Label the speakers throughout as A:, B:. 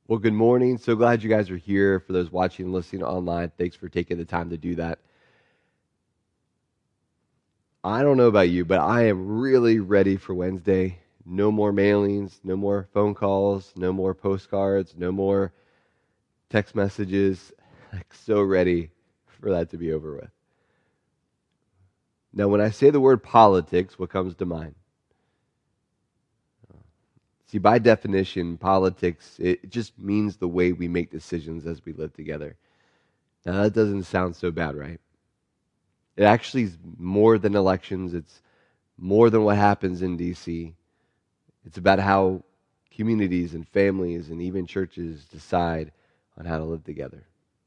A: Well, good morning. So glad you guys are here. For those watching and listening online, thanks for taking the time to do that. I don't know about you, but I am really ready for Wednesday. No more mailings, no more phone calls, no more postcards, no more text messages. Like, so ready for that to be over with. Now, when I say the word politics, what comes to mind? See, by definition, politics, it just means the way we make decisions as we live together. Now, that doesn't sound so bad, right? It actually is more than elections. It's more than what happens in D.C. It's about how communities and families and even churches decide on how to live together.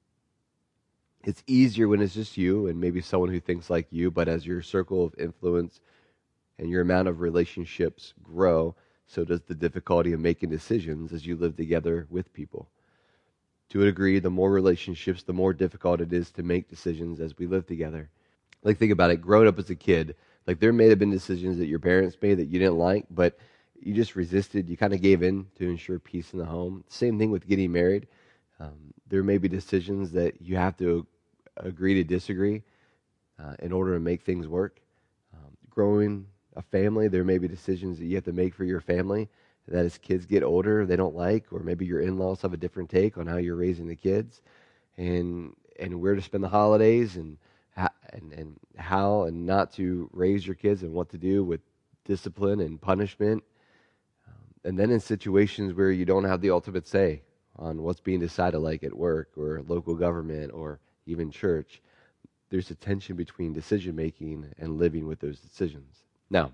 A: It's easier when it's just you and maybe someone who thinks like you, but as your circle of influence and your amount of relationships grow, so does the difficulty of making decisions as you live together with people. To a degree, the more relationships, the more difficult it is to make decisions as we live together. Like, think about it. Growing up as a kid, like, there may have been decisions that your parents made that you didn't like, but you just resisted. You kind of gave in to ensure peace in the home. Same thing with getting married. There may be decisions that you have to agree to disagree in order to make things work. Growing a family, there may be decisions that you have to make for your family that as kids get older, they don't like, or maybe your in-laws have a different take on how you're raising the kids and where to spend the holidays and how and not to raise your kids and what to do with discipline and punishment. And then in situations where you don't have the ultimate say on what's being decided, like at work or local government or even church, there's a tension between decision making and living with those decisions. Now,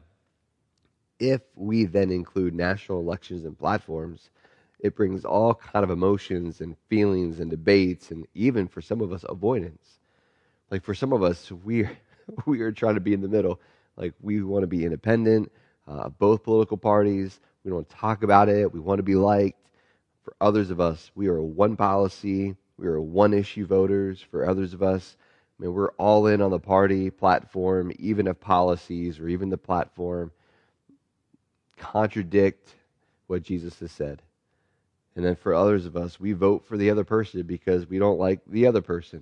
A: if we then include national elections and platforms, it brings all kind of emotions and feelings and debates and even for some of us avoidance. Like, for some of us, we are trying to be in the middle. Like, we want to be independent, both political parties. We don't want to talk about it. We want to be liked. For others of us, we are one policy. We are one issue voters. For others of us, I mean, we're all in on the party platform, even if policies or even the platform contradict what Jesus has said. And then for others of us, we vote for the other person because we don't like the other person.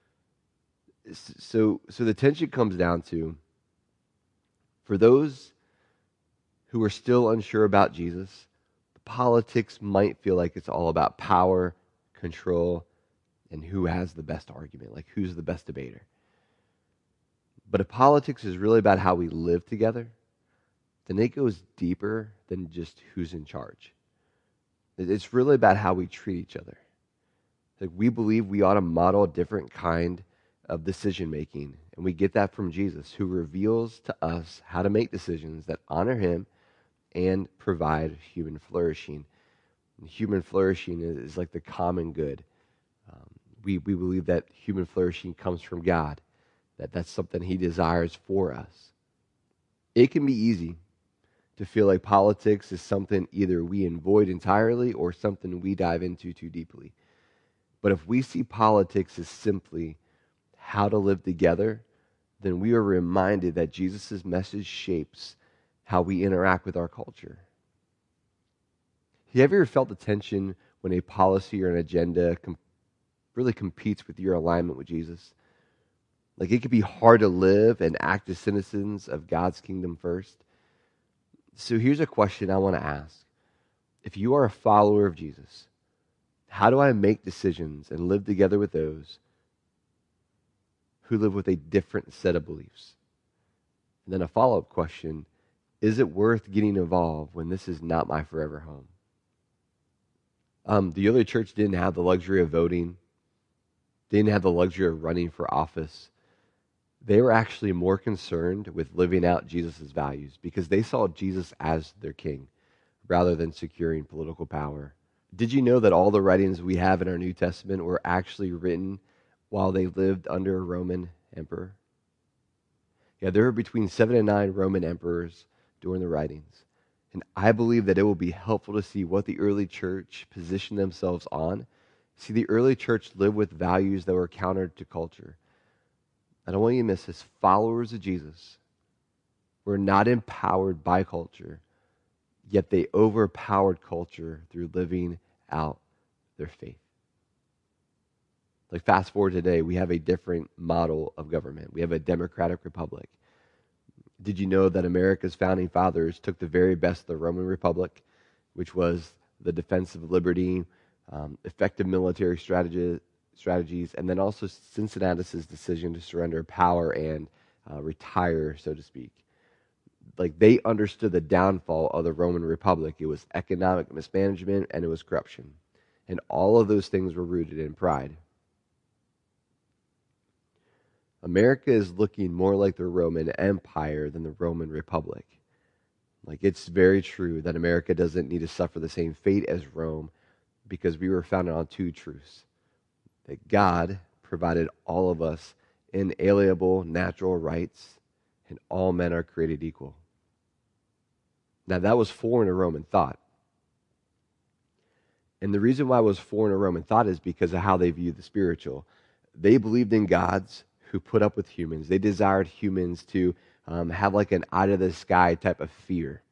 A: So the tension comes down to, for those who are still unsure about Jesus, politics might feel like it's all about power, control, and who has the best argument, like who's the best debater. But if politics is really about how we live together, then it goes deeper than just who's in charge. It's really about how we treat each other. Like, we believe we ought to model a different kind of decision making, and we get that from Jesus, who reveals to us how to make decisions that honor him and provide human flourishing. And human flourishing is like the common good. We believe that human flourishing comes from God, that's something he desires for us. It can be easy to feel like politics is something either we avoid entirely or something we dive into too deeply. But if we see politics as simply how to live together, then we are reminded that Jesus' message shapes how we interact with our culture. Have you ever felt the tension when a policy or an agenda really competes with your alignment with Jesus? Like, it can be hard to live and act as citizens of God's kingdom first. So here's a question I want to ask. If you are a follower of Jesus, how do I make decisions and live together with those who live with a different set of beliefs? And then a follow-up question, is it worth getting involved when this is not my forever home? The early church didn't have the luxury of voting. They didn't have the luxury of running for office. They were actually more concerned with living out Jesus' values because they saw Jesus as their king rather than securing political power. Did you know that all the writings we have in our New Testament were actually written while they lived under a Roman emperor? Yeah, there were between 7 and 9 Roman emperors during the writings. And I believe that it will be helpful to see what the early church positioned themselves on. See, the early church lived with values that were counter to culture. I don't want you to miss this. Followers of Jesus were not empowered by culture, yet they overpowered culture through living out their faith. Like fast forward today, we have a different model of government. We have a democratic republic. Did you know that America's founding fathers took the very best of the Roman Republic, which was the defense of liberty, effective military strategies, and then also Cincinnatus' decision to surrender power and retire, so to speak. Like they understood the downfall of the Roman Republic. It was economic mismanagement and it was corruption. And all of those things were rooted in pride. America is looking more like the Roman Empire than the Roman Republic. Like it's very true that America doesn't need to suffer the same fate as Rome because we were founded on two truths. That God provided all of us inalienable natural rights and all men are created equal. Now that was foreign to Roman thought. And the reason why it was foreign to Roman thought is because of how they viewed the spiritual. They believed in gods who put up with humans. They desired humans to have like an out-of-the-sky type of fear.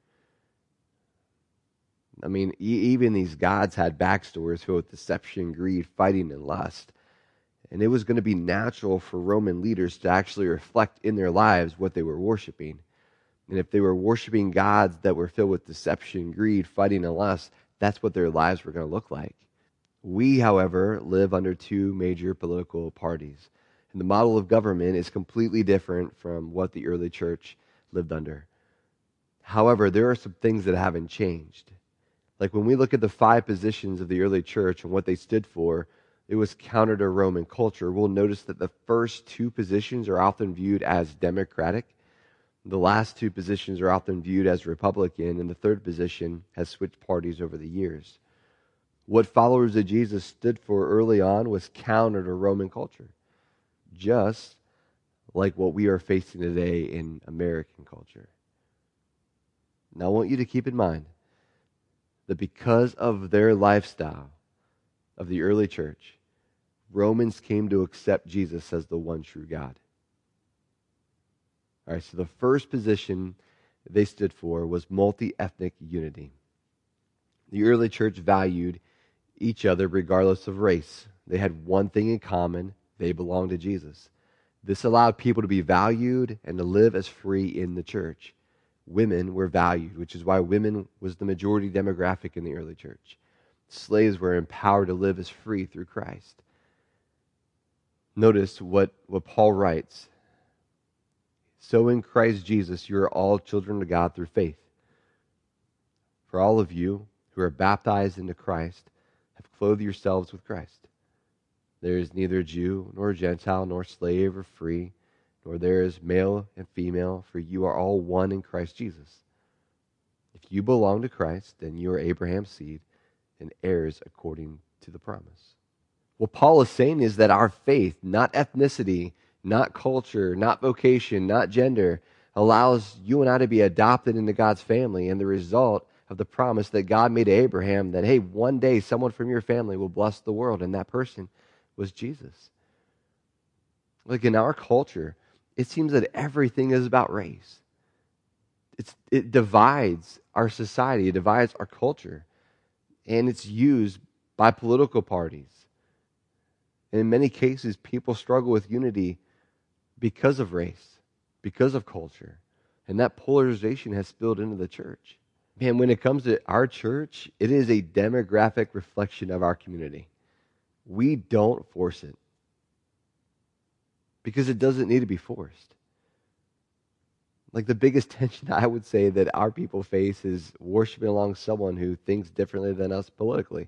A: I mean, even these gods had backstories filled with deception, greed, fighting, and lust. And it was going to be natural for Roman leaders to actually reflect in their lives what they were worshiping. And if they were worshiping gods that were filled with deception, greed, fighting, and lust, that's what their lives were going to look like. We, however, live under two major political parties. And the model of government is completely different from what the early church lived under. However, there are some things that haven't changed. Like when we look at the 5 positions of the early church and what they stood for, it was counter to Roman culture. We'll notice that the first 2 positions are often viewed as democratic. The last 2 positions are often viewed as Republican, and the third position has switched parties over the years. What followers of Jesus stood for early on was counter to Roman culture, just like what we are facing today in American culture. Now, I want you to keep in mind that because of their lifestyle of the early church, Romans came to accept Jesus as the one true God. All right, so the first position they stood for was multi-ethnic unity. The early church valued each other regardless of race. They had one thing in common: they belonged to Jesus. This allowed people to be valued and to live as free in the church. Women were valued, which is why women was the majority demographic in the early church. Slaves were empowered to live as free through Christ. Notice what Paul writes. So in Christ Jesus, you are all children of God through faith. For all of you who are baptized into Christ have clothed yourselves with Christ. There is neither Jew nor Gentile nor slave or free, nor there is male and female, for you are all one in Christ Jesus. If you belong to Christ, then you are Abraham's seed and heirs according to the promise. What Paul is saying is that our faith, not ethnicity, not culture, not vocation, not gender, allows you and I to be adopted into God's family, and the result of the promise that God made to Abraham that, hey, one day someone from your family will bless the world, and that person was Jesus. Like in our culture, it seems that everything is about race. It divides our society, it divides our culture, and it's used by political parties. And in many cases, people struggle with unity because of race, because of culture. And that polarization has spilled into the church. Man, when it comes to our church, it is a demographic reflection of our community. We don't force it because it doesn't need to be forced. Like the biggest tension I would say that our people face is worshiping along someone who thinks differently than us politically.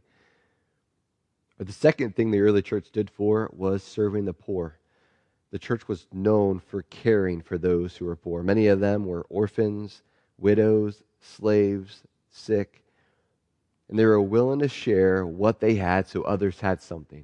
A: But the second thing the early church stood for was serving the poor. The church was known for caring for those who were poor. Many of them were orphans, widows, slaves, sick, and they were willing to share what they had so others had something.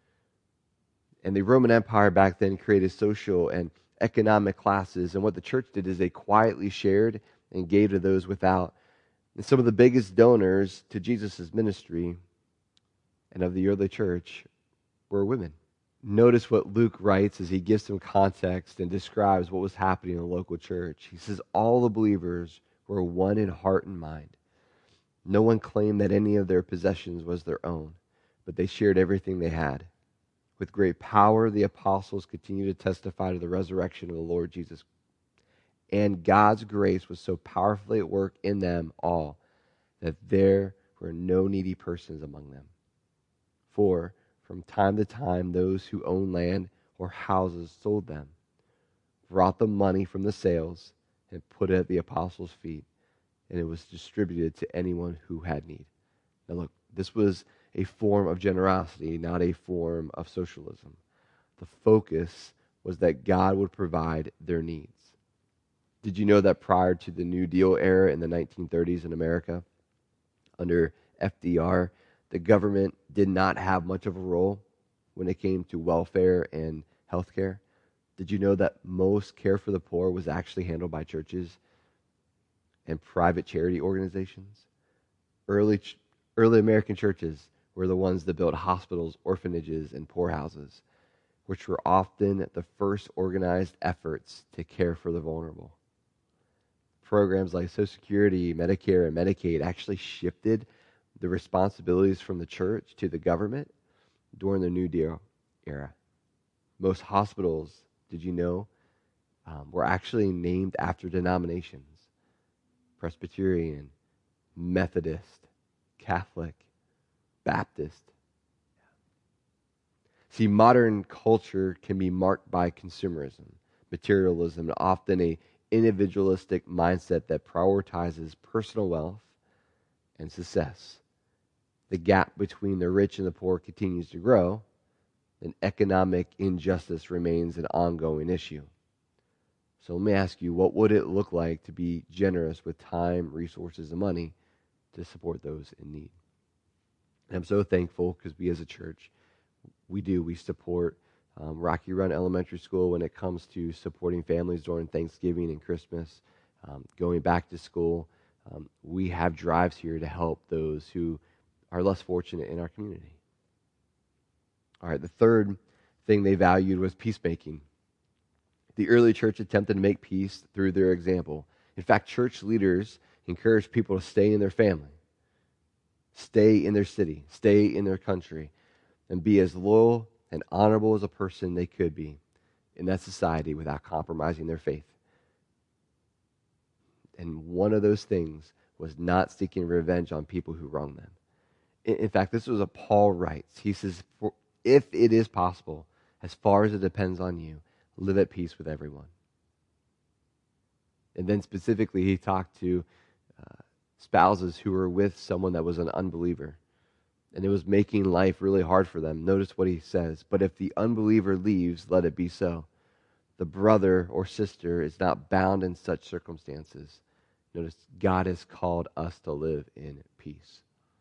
A: And the Roman Empire back then created social and economic classes, and what the church did is they quietly shared and gave to those without. And some of the biggest donors to Jesus' ministry and of the early church were women. Notice what Luke writes as he gives some context and describes what was happening in the local church. He says, all the believers were one in heart and mind. No one claimed that any of their possessions was their own, but they shared everything they had. With great power, the apostles continued to testify to the resurrection of the Lord Jesus. And God's grace was so powerfully at work in them all that there were no needy persons among them. For from time to time, those who owned land or houses sold them, brought the money from the sales, and put it at the apostles' feet, and it was distributed to anyone who had need. Now look, this was a form of generosity, not a form of socialism. The focus was that God would provide their needs. Did you know that prior to the New Deal era in the 1930s in America, under FDR, the government did not have much of a role when it came to welfare and health care? Did you know that most care for the poor was actually handled by churches and private charity organizations? Early American churches were the ones that built hospitals, orphanages, and poorhouses, which were often the first organized efforts to care for the vulnerable. Programs like Social Security, Medicare, and Medicaid actually shifted the responsibilities from the church to the government during the New Deal era. Most hospitals, did you know, were actually named after denominations: Presbyterian, Methodist, Catholic, Baptist. See, modern culture can be marked by consumerism, materialism, and often an individualistic mindset that prioritizes personal wealth and success. The gap between the rich and the poor continues to grow, and economic injustice remains an ongoing issue. So let me ask you, what would it look like to be generous with time, resources, and money to support those in need? And I'm so thankful because we as a church, we support Rocky Run Elementary School when it comes to supporting families during Thanksgiving and Christmas, going back to school. We have drives here to help those who are less fortunate in our community. All right, the third thing they valued was peacemaking. The early church attempted to make peace through their example. In fact, church leaders encouraged people to stay in their family, stay in their city, stay in their country, and be as loyal and honorable as a person they could be in that society without compromising their faith. And one of those things was not seeking revenge on people who wronged them. In fact, this was what Paul writes. He says, if it is possible, as far as it depends on you, live at peace with everyone. And then specifically, he talked to spouses who were with someone that was an unbeliever, and it was making life really hard for them. Notice what he says: but if the unbeliever leaves, let it be so. The brother or sister is not bound in such circumstances. Notice, God has called us to live in peace.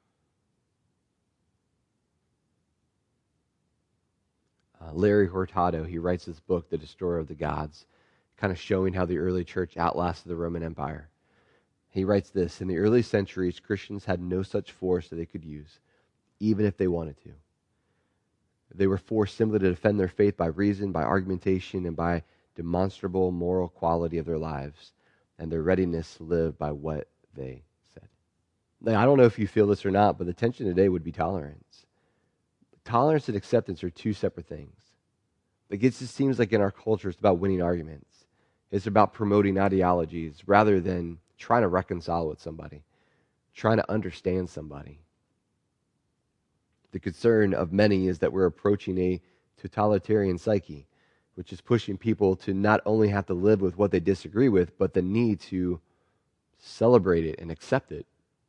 A: Larry Hurtado, he writes this book, The Destroyer of the Gods, kind of showing how the early church outlasted the Roman Empire. He writes this: in the early centuries, Christians had no such force that they could use, even if they wanted to. They were forced simply to defend their faith by reason, by argumentation, and by demonstrable moral quality of their lives, and their readiness to live by what they said. Now, I don't know if you feel this or not, but the tension today would be tolerance. Tolerance and acceptance are two separate things. It just seems like in our culture it's about winning arguments. It's about promoting ideologies rather than trying to reconcile with somebody, trying to understand somebody. The concern of many is that we're approaching a totalitarian psyche, which is pushing people to not only have to live with what they disagree with, but the need to celebrate it and accept it.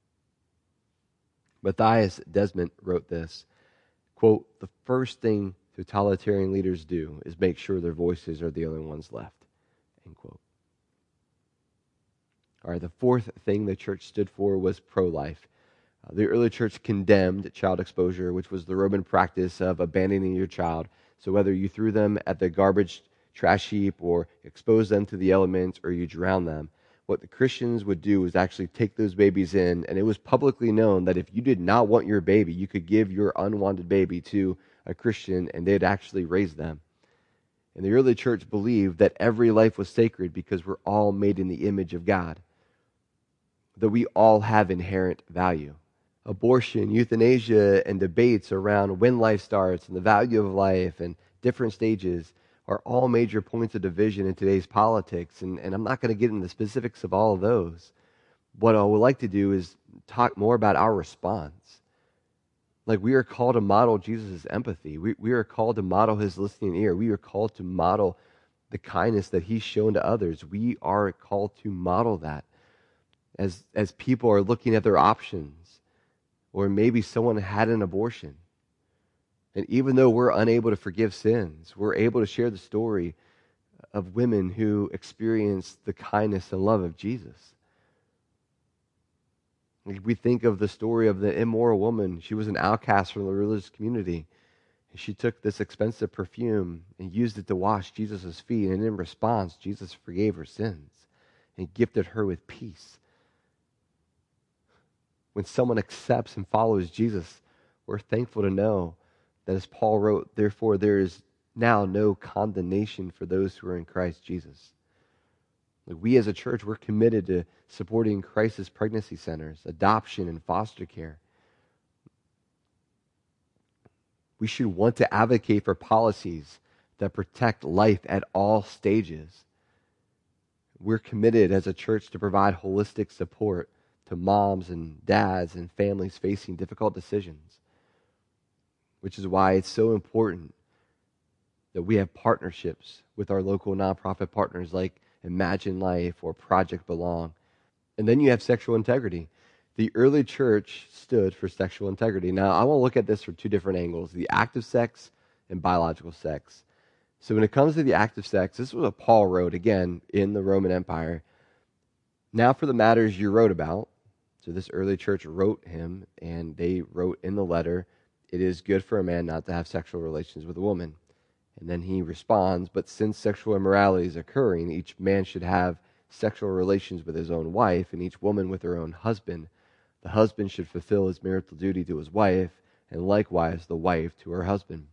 A: Matthias Desmond wrote this, quote, the first thing totalitarian leaders do is make sure their voices are the only ones left, end quote. All right, the fourth thing the church stood for was pro-life. The early church condemned child exposure, which was the Roman practice of abandoning your child. So whether you threw them at the garbage trash heap or exposed them to the elements or you drowned them, what the Christians would do was actually take those babies in, and it was publicly known that if you did not want your baby, you could give your unwanted baby to a Christian, and they'd actually raise them. And the early church believed that every life was sacred because we're all made in the image of God, that we all have inherent value. Abortion, euthanasia, and debates around when life starts and the value of life and different stages are all major points of division in today's politics. And I'm not going to get into the specifics of all of those. What I would like to do is talk more about our response. Like, we are called to model Jesus' empathy. We are called to model his listening ear. We are called to model the kindness that he's shown to others. We are called to model that as people are looking at their options, or maybe someone had an abortion. And even though we're unable to forgive sins, we're able to share the story of women who experienced the kindness and love of Jesus. We think of the story of the immoral woman. She was an outcast from the religious community. And she took this expensive perfume and used it to wash Jesus' feet. And in response, Jesus forgave her sins and gifted her with peace. When someone accepts and follows Jesus, we're thankful to know that, as Paul wrote, therefore there is now no condemnation for those who are in Christ Jesus. Like, we as a church, we're committed to supporting crisis pregnancy centers, adoption, and foster care. We should want to advocate for policies that protect life at all stages. We're committed as a church to provide holistic support to moms and dads and families facing difficult decisions, which is why it's so important that we have partnerships with our local nonprofit partners like Imagine Life or Project Belong. And then you have sexual integrity. The early church stood for sexual integrity. Now, I want to look at this from two different angles: the active sex and biological sex. So when it comes to the active sex, this was what Paul wrote, again, in the Roman Empire. Now for the matters you wrote about. So this early church wrote him, and they wrote in the letter, "It is good for a man not to have sexual relations with a woman." And then he responds, "But since sexual immorality is occurring, each man should have sexual relations with his own wife, and each woman with her own husband. The husband should fulfill his marital duty to his wife, and likewise the wife to her husband."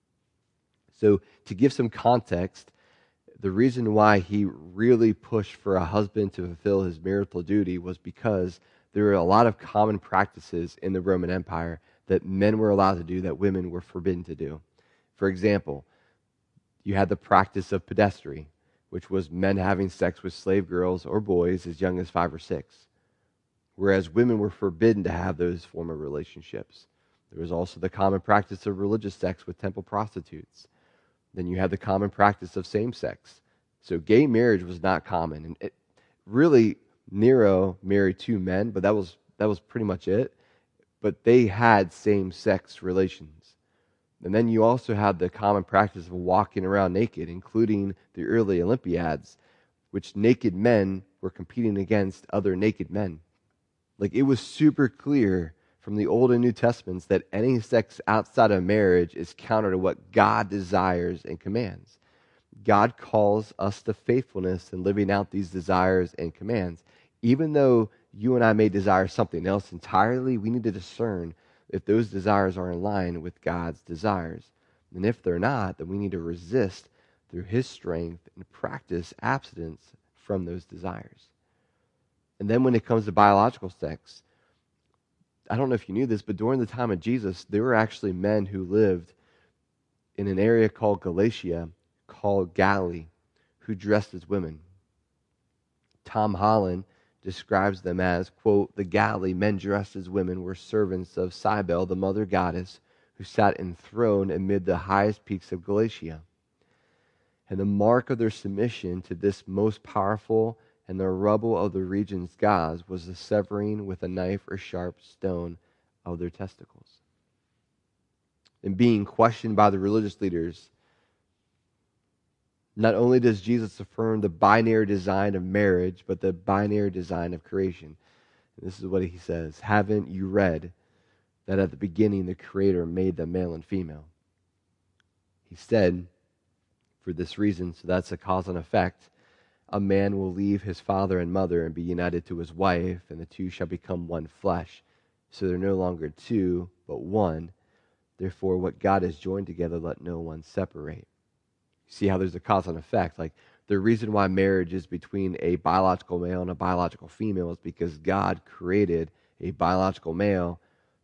A: So to give some context, the reason why he really pushed for a husband to fulfill his marital duty was because there were a lot of common practices in the Roman Empire that men were allowed to do that women were forbidden to do. For example, you had the practice of pederasty, which was men having sex with slave girls or boys as young as 5 or 6, whereas women were forbidden to have those form of relationships. There was also the common practice of religious sex with temple prostitutes. Then you had the common practice of same-sex. So gay marriage was not common. And really, Nero married 2 men, but that was pretty much it. But they had same-sex relations. And then you also had the common practice of walking around naked, including the early Olympiads, which naked men were competing against other naked men. Like, it was super clear from the Old and New Testaments that any sex outside of marriage is counter to what God desires and commands. God calls us to faithfulness in living out these desires and commands. Even though you and I may desire something else entirely, we need to discern if those desires are in line with God's desires. And if they're not, then we need to resist through his strength and practice abstinence from those desires. And then when it comes to biological sex, I don't know if you knew this, but during the time of Jesus, there were actually men who lived in an area called Galatia, called Galilee, who dressed as women. Tom Holland describes them as, quote, "The Galilee men dressed as women were servants of Cybele, the mother goddess, who sat enthroned amid the highest peaks of Galatia. And the mark of their submission to this most powerful and the rubble of the region's gods was the severing with a knife or sharp stone of their testicles." And being questioned by the religious leaders, not only does Jesus affirm the binary design of marriage, but the binary design of creation. And this is what he says: "Haven't you read that at the beginning the Creator made them male and female?" He said, for this reason, so that's a cause and effect, "A man will leave his father and mother and be united to his wife, and the two shall become one flesh. So they're no longer two, but one. Therefore, what God has joined together, let no one separate." See how there's a cause and effect? Like, the reason why marriage is between a biological male and a biological female is because God created a biological male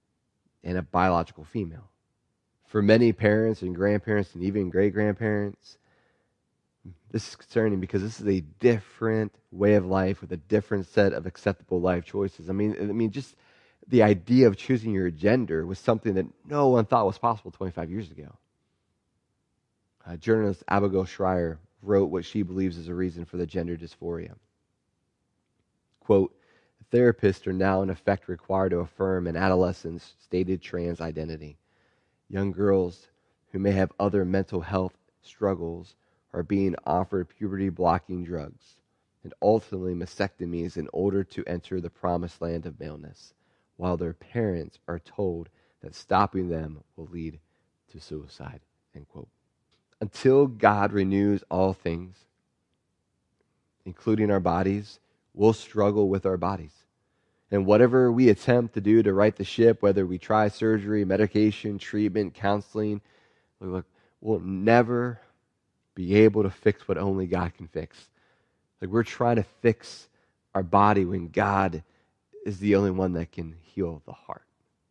A: and a biological female. For many parents and grandparents and even great-grandparents, this is concerning because this is a different way of life with a different set of acceptable life choices. I mean, just the idea of choosing your gender was something that no one thought was possible 25 years ago. Journalist Abigail Schreier wrote what she believes is a reason for the gender dysphoria. Quote, therapists are now in effect required to affirm an adolescent's stated trans identity. Young girls who may have other mental health struggles are being offered puberty-blocking drugs and ultimately mastectomies in order to enter the promised land of maleness, while their parents are told that stopping them will lead to suicide. End quote. Until God renews all things, including our bodies, we'll struggle with our bodies. And whatever we attempt to do to right the ship, whether we try surgery, medication, treatment, counseling, we'll never be able to fix what only God can fix. Like we're trying to fix our body when God is the only one that can heal the heart.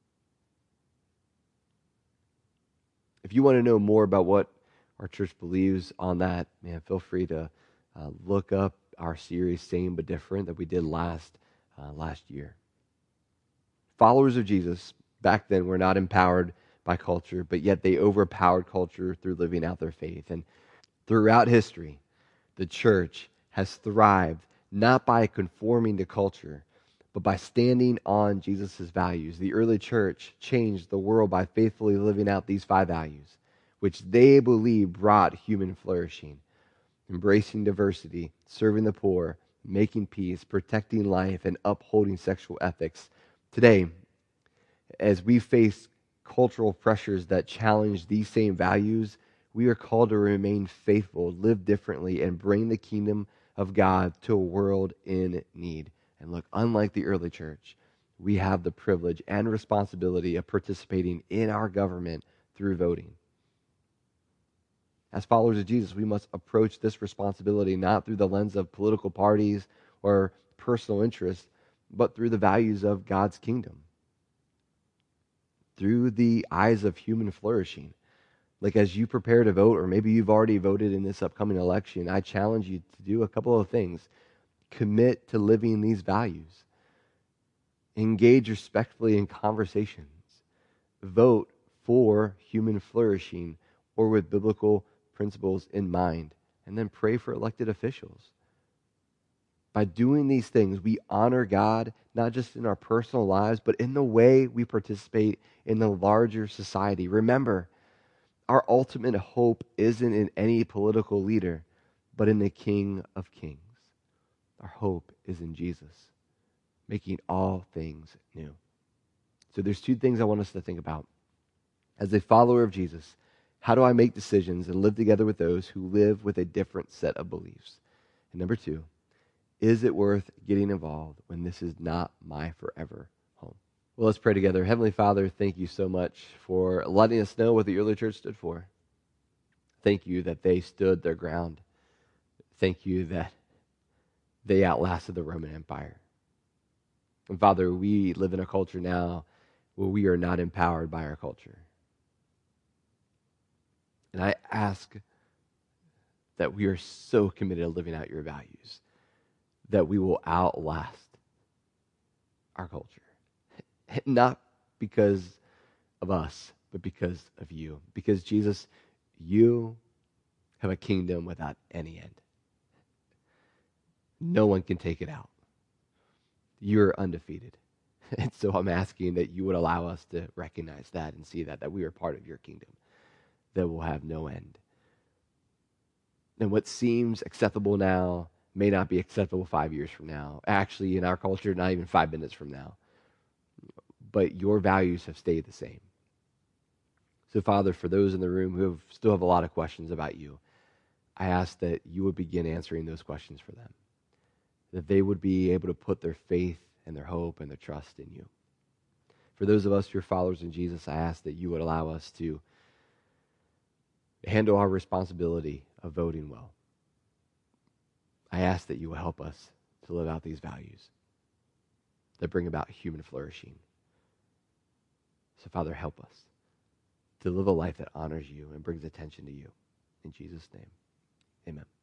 A: If you want to know more about what our church believes on that, man, feel free to look up our series Same But Different that we did last year. Followers of Jesus back then were not empowered by culture, but yet they overpowered culture through living out their faith. And throughout history, the church has thrived not by conforming to culture, but by standing on Jesus' values. The early church changed the world by faithfully living out these 5 values, which they believed brought human flourishing: embracing diversity, serving the poor, making peace, protecting life, and upholding sexual ethics. Today, as we face cultural pressures that challenge these same values, we are called to remain faithful, live differently, and bring the kingdom of God to a world in need. And look, unlike the early church, we have the privilege and responsibility of participating in our government through voting. As followers of Jesus, we must approach this responsibility not through the lens of political parties or personal interests, but through the values of God's kingdom, through the eyes of human flourishing. Like as you prepare to vote, or maybe you've already voted in this upcoming election, I challenge you to do a couple of things. Commit to living these values. Engage respectfully in conversations. Vote for human flourishing or with biblical principles in mind. And then pray for elected officials. By doing these things, we honor God, not just in our personal lives, but in the way we participate in the larger society. Remember, our ultimate hope isn't in any political leader, but in the King of Kings. Our hope is in Jesus, making all things new. So there's 2 things I want us to think about. As a follower of Jesus, how do I make decisions and live together with those who live with a different set of beliefs? And number 2, is it worth getting involved when this is not my forever home? Well, let's pray together. Heavenly Father, thank you so much for letting us know what the early church stood for. Thank you that they stood their ground. Thank you that they outlasted the Roman Empire. And Father, we live in a culture now where we are not empowered by our culture. And I ask that we are so committed to living out your values that we will outlast our culture. Not because of us, but because of you. Because, Jesus, you have a kingdom without any end. No one can take it out. You're undefeated. And so I'm asking that you would allow us to recognize that and see that we are part of your kingdom that will have no end. And what seems acceptable now may not be acceptable 5 years from now. Actually, in our culture, not even 5 minutes from now. But your values have stayed the same. So, Father, for those in the room who still have a lot of questions about you, I ask that you would begin answering those questions for them. That they would be able to put their faith and their hope and their trust in you. For those of us who are followers in Jesus, I ask that you would allow us to handle our responsibility of voting well. I ask that you will help us to live out these values that bring about human flourishing. So, Father, help us to live a life that honors you and brings attention to you. In Jesus' name, amen.